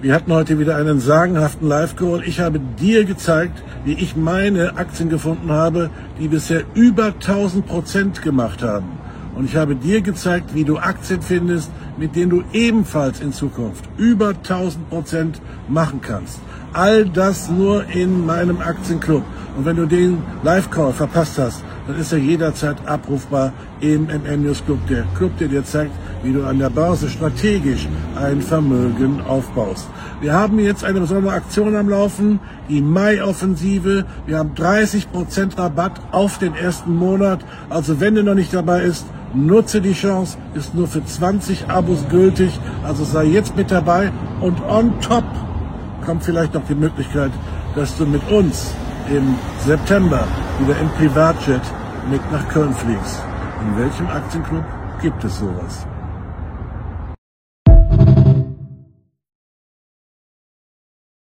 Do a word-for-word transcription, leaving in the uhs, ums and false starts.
Wir hatten heute wieder einen sagenhaften Live-Call. Ich habe dir gezeigt, wie ich meine Aktien gefunden habe, die bisher über tausend Prozent gemacht haben. Und ich habe dir gezeigt, wie du Aktien findest, mit denen du ebenfalls in Zukunft über tausend Prozent machen kannst. All das nur in meinem Aktienclub. Und wenn du den Live-Call verpasst hast, dann ist er jederzeit abrufbar im M M News Club. Der Club, der dir zeigt, wie du an der Börse strategisch ein Vermögen aufbaust. Wir haben jetzt eine besondere Aktion am Laufen, die Mai-Offensive. Wir haben dreißig Prozent Rabatt auf den ersten Monat. Also wenn du noch nicht dabei bist, nutze die Chance, ist nur für zwanzig Abos gültig. Also sei jetzt mit dabei und on top kommt vielleicht noch die Möglichkeit, dass du mit uns im September wieder im Privatjet mit nach Köln fliegst. In welchem Aktienclub gibt es sowas?